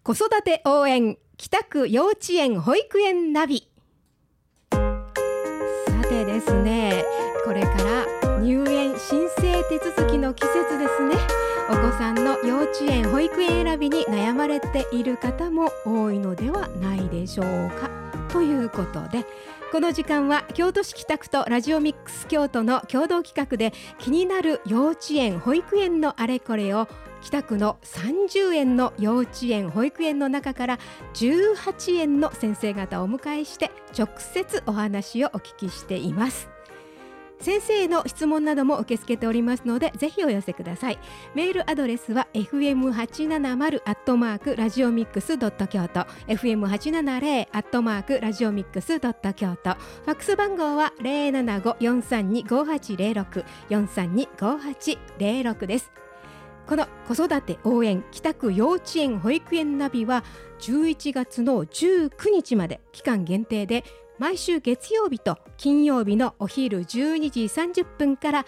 子育て応援北区幼稚園保育園ナビ。さてですね、これから入園申請手続きの季節ですね。お子さんの幼稚園保育園選びに悩まれている方も多いのではないでしょうか。ということで、この時間は京都市北区とラジオミックス京都の共同企画で、気になる幼稚園保育園のあれこれを北区の30園の幼稚園保育園の中から18園の先生方をお迎えして直接お話をお聞きしています。先生への質問なども受け付けておりますので、ぜひお寄せください。メールアドレスは fm870@radiomix.kyoto fm870@radiomix.kyoto、 ファックス番号は 075-432-5806 432-5806 です。この子育て応援北区幼稚園保育園ナビは11月の19日まで期間限定で、毎週月曜日と金曜日のお昼12時30分から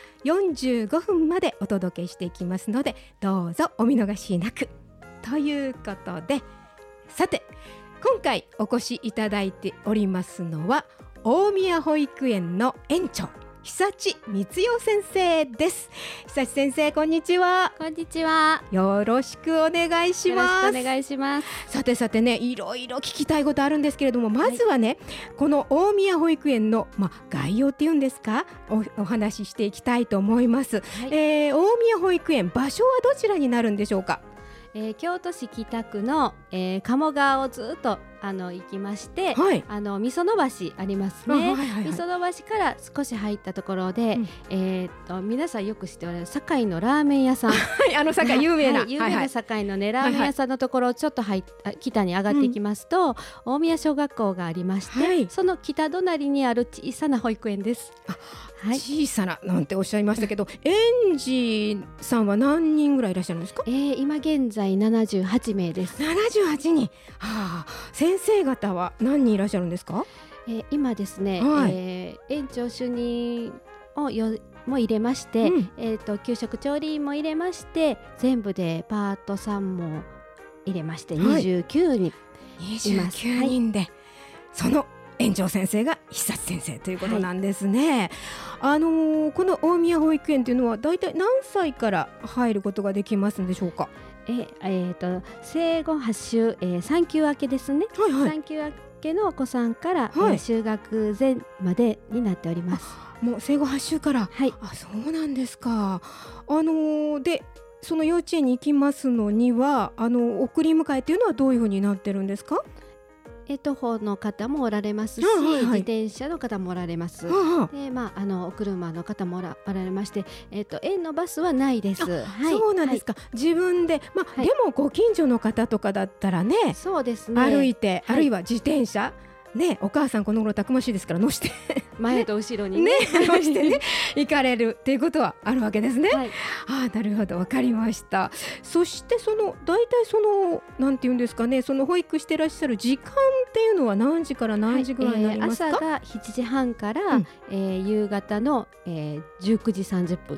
45分までお届けしていきますので、どうぞお見逃しなく。ということで、さて今回お越しいただいておりますのは、大宮保育園の園長久地光代先生です。久地先生、こんにちは。 こんにちは。 よろしくお願いします。 よろしくお願いします。 さてさてね、いろいろ聞きたいことあるんですけれども、まずはね、この大宮保育園の、概要っていうんですか、お話ししていきたいと思います。大宮保育園、場所はどちらになるんでしょうか。 京都市北区の、鴨川をずっと行きまして、みその橋ありますね。みその橋から少し入ったところで、皆さんよく知っておられる堺のラーメン屋さん堺有名な、有名な堺のね、ラーメン屋さんのところをちょっと北に上がっていきますと、大宮小学校がありまして、その北隣にある小さな保育園です。 小さななんておっしゃいましたけど、園児さんは何人ぐらいいらっしゃるんですか。 今現在78名です。 78人、先生方は何人いらっしゃるんですか。 今ですね、園長主任をも入れまして、給食調理員も入れまして、全部でパートさんも入れまして29人います。 29人で、その園長先生が久地先生ということなんですね。この大宮保育園というのはだいたい何歳から入ることができますんでしょうか。 生後8週、3級明けですね。3級明けのお子さんから、就学前までになっております。 もう生後8週から、そうなんですか。でその幼稚園に行きますのには、送り迎えというのはどういうふうになってるんですか。 徒歩の方もおられますし、自転車の方もおられます。で、お車の方もおられまして、園のバスはないです。 そうなんですか。自分で、でもご近所の方とかだったらね、 そうですね、 歩いて、あるいは自転車ね、お母さんこの頃たくましいですから乗して前と後ろにね乗してね行かれるっていうことはあるわけですね。なるほど、わかりました。そして大体なんていうんですかね、その保育してらっしゃる時間っていうのは何時から何時ぐらいになりますか。 朝が7時半から、夕方の、19時30分。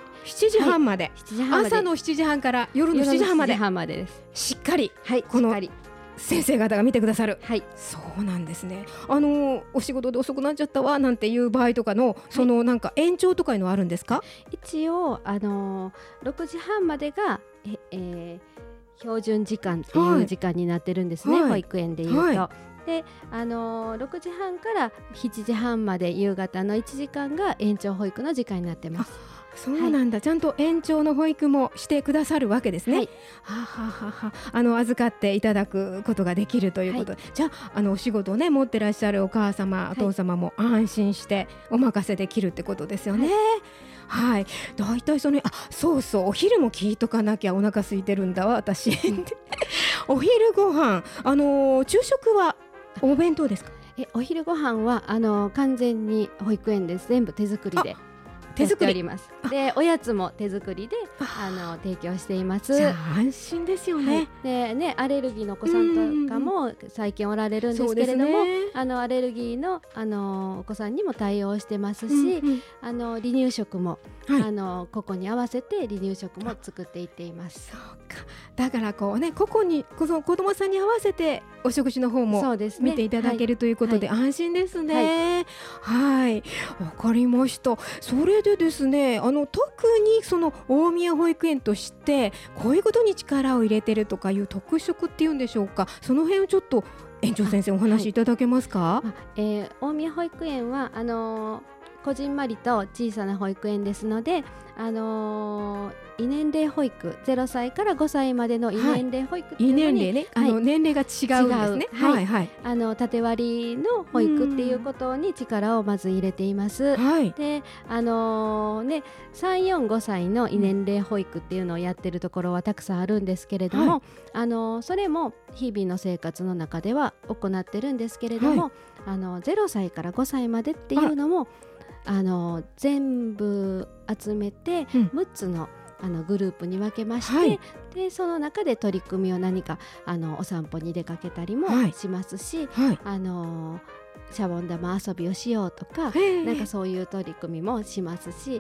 7時半まで、朝の7時半から夜の7時半までです。しっかり、この先生方が見てくださる。そうなんですね。お仕事で遅くなっちゃったわなんていう場合とかの、なんか延長とかいうのはあるんですか。 一応6時半までが、標準時間っていう時間になってるんですね、保育園でいうと。で6時半から7時半まで夕方の1時間が延長保育の時間になってます。 そうなんだ、ちゃんと延長の保育もしてくださるわけですね。預かっていただくことができるということで、じゃあ、お仕事をね持ってらっしゃるお母様、お父様も安心してお任せできるってことですよね。だいたいそうそう、お昼も聞いとかなきゃ、お腹空いてるんだわ私お昼ご飯、昼食はお弁当ですか。 お昼ご飯は完全に保育園です。全部手作りで。 手作りやっております。でおやつも手作りで提供しています。 じゃあ安心ですよね。 でね、アレルギーのお子さんとかも最近おられるんですけれども、アレルギーの、お子さんにも対応してますし、離乳食も、個々に合わせて離乳食も作っていっています。 そうか、だからこうね、個々に子供さんに合わせてお食事の方も見ていただけるということで安心ですね。はい、わかりました。それでですね、特にその大宮保育園としてこういうことに力を入れてるとかいう特色っていうんでしょうか、その辺をちょっと園長先生お話しいただけますか？ 大宮保育園はこじんまりと小さな保育園ですので、異年齢保育、0歳から5歳までの異年齢保育っていうのに、 異年齢ね、年齢が違うんですね。 縦割りの保育っていうことに力をまず入れています。で3、4、5歳の異年齢保育っていうのをやってるところはたくさんあるんですけれども、それも日々の生活の中では行ってるんですけれども、0歳から5歳までっていうのも全部集めて6つのグループに分けまして、でその中で取り組みを何かお散歩に出かけたりもしますし、シャボン玉遊びをしようとか、なんかそういう取り組みもしますし、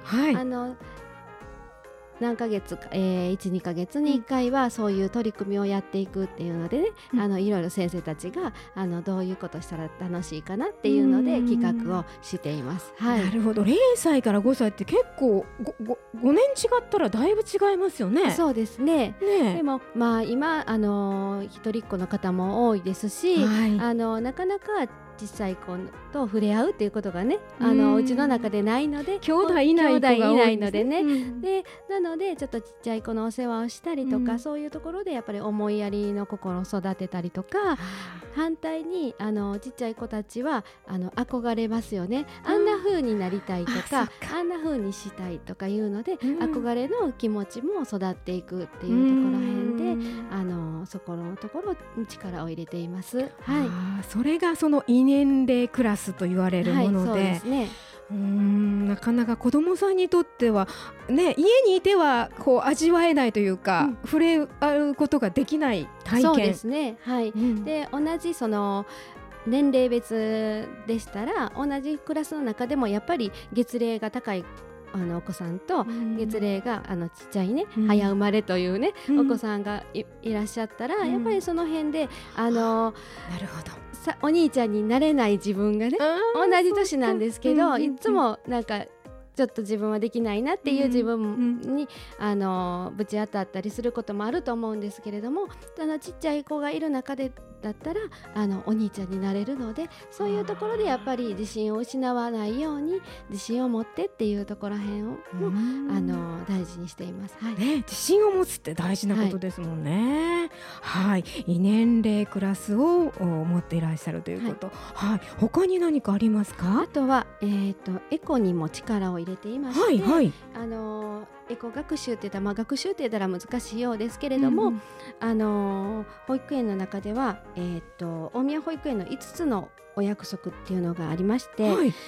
何ヶ月か、1、2ヶ月に1回はそういう取り組みをやっていくっていうのでね、いろいろ先生たちがどういうことしたら楽しいかなっていうので企画をしています。 なるほど。0歳から5歳って結構 5年違ったらだいぶ違いますよね。 そうですね。でも今一人っ子の方も多いですし、なかなか小さい子と触れ合うっていうことがね、うちの中でないので、 兄弟いない子が多いのでね、でなのでちょっとちっちゃい子のお世話をしたりとか、そういうところでやっぱり思いやりの心を育てたりとか、反対にちっちゃい子たちは憧れますよね。あんな風になりたいとか、あんな風にしたいとかいうので、憧れの気持ちも育っていくっていうところらへんで、そこのところに力を入れています。 それがその異年齢クラスと言われるもので、 そうですね。 なかなか子どもさんにとっては、ね、家にいてはこう味わえないというか、触れ合うことができない体験。 そうですね。で同じその年齢別でしたら、同じクラスの中でもやっぱり月齢が高いお子さんと月齢がちっちゃいね、早生まれというね、お子さんが いらっしゃったら、やっぱりその辺でなるほど、 お兄ちゃんになれない自分がね、同じ年なんですけど、いつもなんかちょっと自分はできないなっていう自分に、ぶち当たったりすることもあると思うんですけれども、ちっちゃい子がいる中でだったらお兄ちゃんになれるので、そういうところでやっぱり自信を失わないように自信を持ってっていうところらへんを大事にしています。 自信を持つって大事なことですもんね。異年齢クラスを持っていらっしゃるということ、他に何かありますか？ あとは、エコにも力を入れていまして、エコ学習って言ったら、学習って言ったら難しいようですけれども、保育園の中では、大宮保育園の5つのお約束っていうのがありまして、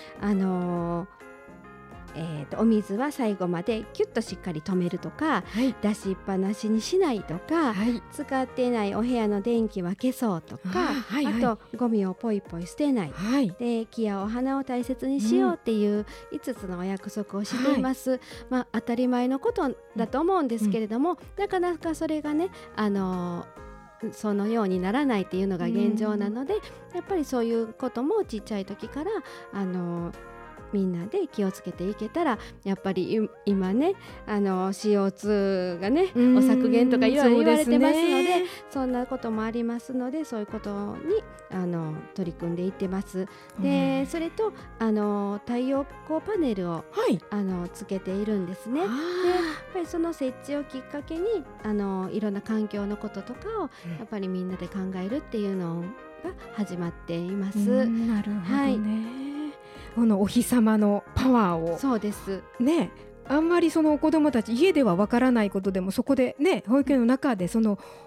お水は最後までキュッとしっかり止めるとか、出しっぱなしにしないとか、使っていないお部屋の電気は消そうとか、あとゴミをポイポイ捨てない、で木やお花を大切にしようっていう5つのお約束をしています。当たり前のことだと思うんですけれども、なかなかそれがねそのようにならないっていうのが現状なので、やっぱりそういうこともちっちゃい時からみんなで気をつけていけたら、やっぱり今ねCO2 がねお削減とかいろいろ言われてますので、そんなこともありますので、そういうことに取り組んでいってます。でそれと太陽光パネルを、つけているんですね。でやっぱりその設置をきっかけにいろんな環境のこととかをやっぱりみんなで考えるっていうのが始まっています。 なるほどね。お日様のパワーを、 そうですね、あんまりその子どもたち家ではわからないことでも、そこでね保育園の中でその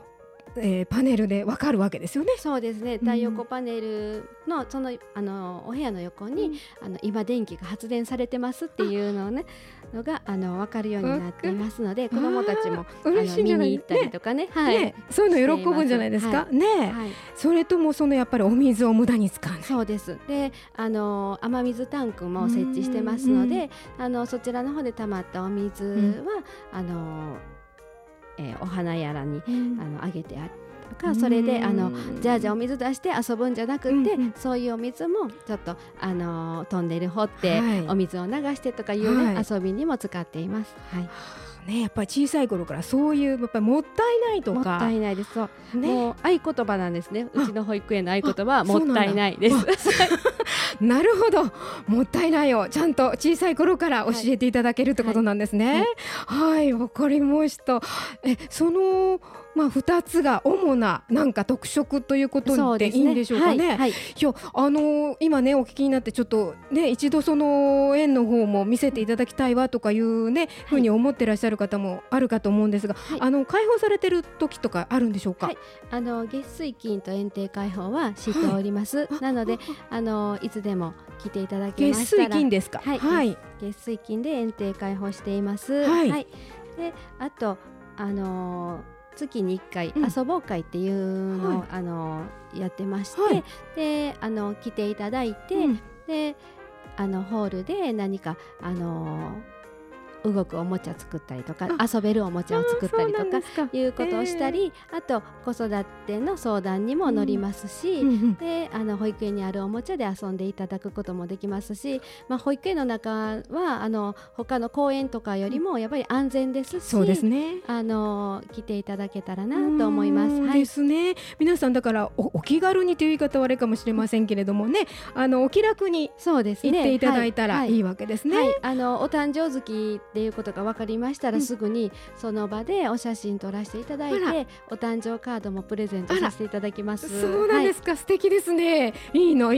パネルでわかるわけですよね。 そうですね。太陽光パネルのそのお部屋の横に、今電気が発電されてますっていうのをねのが分かるようになっていますので、子どもたちも見に行ったりとかね、 そういうの喜ぶんじゃないですかね。それともやっぱりお水を無駄に使わない。 そうです。で雨水タンクも設置してますので、そちらの方で溜まったお水は、お花やらにあげてあるとか、それでじゃあお水出して遊ぶんじゃなくて、そういうお水もちょっとトンネル掘ってお水を流してとかいう、遊びにも使っています。 やっぱり小さい頃からそういうやっぱりもったいないとか。 もったいないです。もう合言葉なんですね。うちの保育園の合言葉はもったいないです。 なるほど、もったいないをちゃんと小さい頃から教えていただけるってことなんですね。わかりました。その2つが主ななんか特色ということでいいんでしょうかね。いや今ねお聞きになってちょっとね一度その園の方も見せていただきたいわとかいうねふうに思ってらっしゃる方もあるかと思うんですが、開放されてる時とかあるんでしょうか。 月水金と園庭開放はしております。なのでいつでも来ていただけましたら。 月水金ですか。 月水金で園庭開放しています。であと月に1回遊ぼう会っていうのを、やってまして、で来ていただいて、でホールで何か動くおもちゃ作ったりとか、遊べるおもちゃを作ったりとかいうことをしたり、あと子育ての相談にも乗りますし、で保育園にあるおもちゃで遊んでいただくこともできますし、保育園の中は他の公園とかよりもやっぱり安全ですし、 そうですね、 来ていただけたらなと思います。 ですね。皆さんだからお気軽にという言い方はあれかもしれませんけれどもね、お気楽に行っていただいたらいいわけですね。 お誕生月っていうことが分かりましたら、すぐにその場でお写真撮らせていただいて、お誕生カードもプレゼントさせていただきます。 そうなんですか、素敵ですね。いいな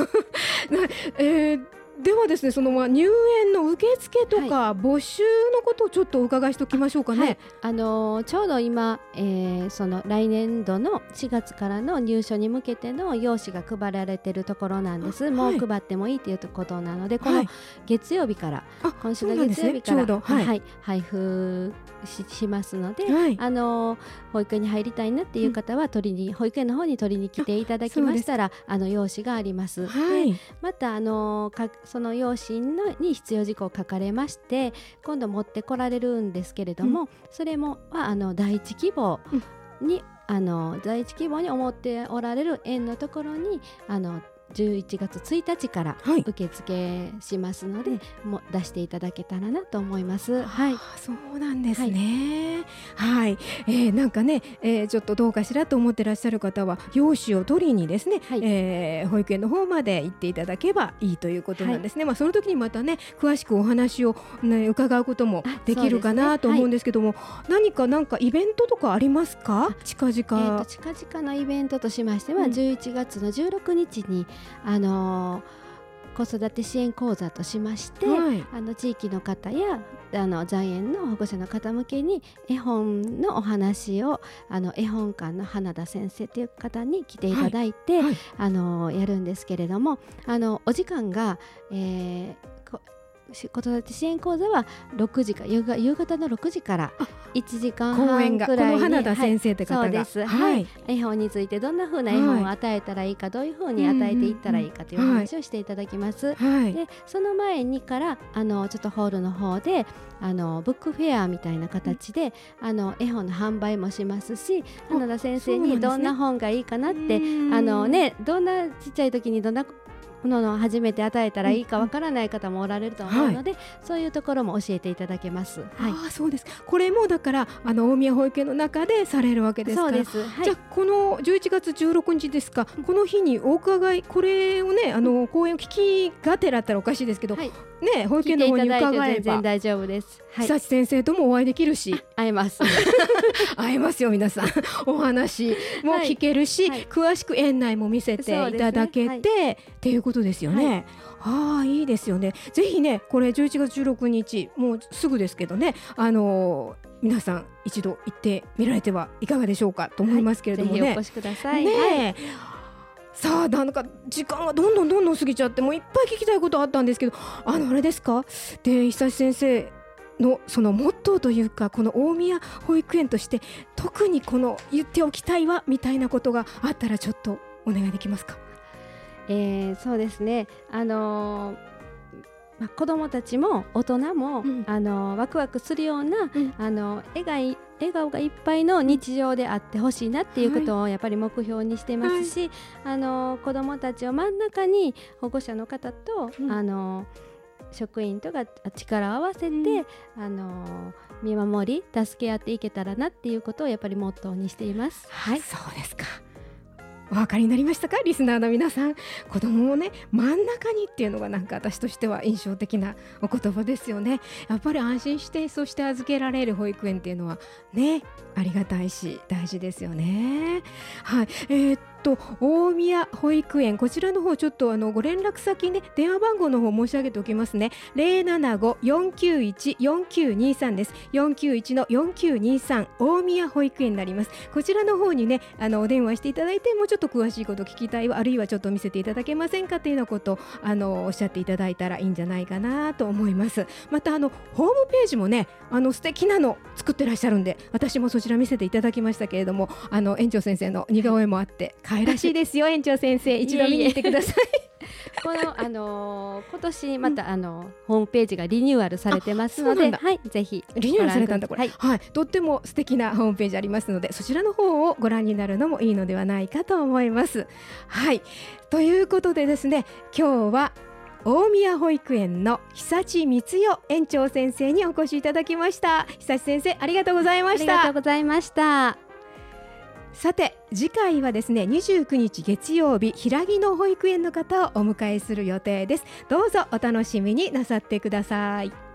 ではですね、その入園の受付とか募集のことをちょっとお伺いしておきましょうかね。 ちょうど今、その来年度の4月からの入所に向けての用紙が配られているところなんです。もう配ってもいいということなので、この月曜日から、今週の月曜日から、配布しますので、保育園に入りたいなっていう方は保育園の方に取りに来ていただきましたら、用紙があります。またその用紙に必要事項を書かれまして、今度持ってこられるんですけれども、それも第一希望に思っておられる園のところに11月1日から受付しますので、もう出していただけたらなと思います。 そうなんですね。なんかね、ちょっとどうかしらと思ってらっしゃる方は用紙を取りにですね、保育園の方まで行っていただけばいいということなんですね。その時にまたね詳しくお話を、伺うこともできるかなと思うんですけども、何かイベントとかありますか？近々 のイベントとしましては、11月の16日に子育て支援講座としまして、地域の方や在園の保護者の方向けに絵本のお話を絵本館の花田先生という方に来ていただいて、やるんですけれども、お時間が、子育て支援講座は6時か夕方の6時から1時間半くらいに、 この花田先生って方が、 そうです、絵本についてどんな風な絵本を与えたらいいか、どういう風に与えていったらいいかという話をしていただきます。でその前にからちょっとホールの方でブックフェアみたいな形で絵本の販売もしますし、花田先生にどんな本がいいかなって、どんなちっちゃい時にどんなものを初めて与えたらいいかわからない方もおられると思うので、そういうところも教えていただけます。 そうです。これもだから大宮保育園の中でされるわけですから。 そうです。 じゃあこの11月16日ですか、この日にお伺い、これをね講演を聞きがてらったらおかしいですけど、保育園の方に伺えば全然大丈夫です。 久志先生ともお会いできるし、 会えます会えますよ皆さん。お話も聞けるし、詳しく園内も見せていただけてっていうことですよね。いいですよね。ぜひね、これ11月16日もうすぐですけどね、 皆さん一度行ってみられてはいかがでしょうかと思いますけれどもね、 ぜひお越しください。 ね、さあなんか時間がどんどん過ぎちゃって、もういっぱい聞きたいことあったんですけど、あれですか、で久志先生のそのモットーというか、この大宮保育園として特にこの言っておきたいわみたいなことがあったらちょっとお願いできますか？ そうですね、子どもたちも大人も、ワクワクするような、笑顔がいっぱいの日常であってほしいなっていうことをやっぱり目標にしてますし、子どもたちを真ん中に保護者の方と、職員とが力を合わせて、見守り助け合っていけたらなっていうことをやっぱりモットーにしています。 はい、そうですか。お分かりになりましたか、リスナーの皆さん。子供をね真ん中にっていうのがなんか私としては印象的なお言葉ですよね。やっぱり安心してそして預けられる保育園っていうのはね、ありがたいし大事ですよね。はい、大宮保育園、こちらの方ちょっとご連絡先ね、電話番号の方申し上げておきますね。 075-491-4923 です。491-4923 大宮保育園になります。こちらの方にねお電話していただいて、もうちょっと詳しいこと聞きたいわ、あるいはちょっと見せていただけませんかというようなことをおっしゃっていただいたらいいんじゃないかなと思います。またホームページもね素敵なの作ってらっしゃるんで、私もそちら見せていただきましたけれども、園長先生の似顔絵もあって可愛らしいですよ。園長先生一度見に行ってください。 この今年またホームページがリニューアルされてますので、はい、ぜひリニューアルされたんだこれ、はい、とっても素敵なホームページありますので、そちらの方をご覧になるのもいいのではないかと思います。はい、ということでですね、今日は大宮保育園の久地光代園長先生にお越しいただきました。久地先生ありがとうございました。 ありがとうございました。 さて次回はですね、29日月曜日、平木の保育園の方をお迎えする予定です。どうぞお楽しみになさってください。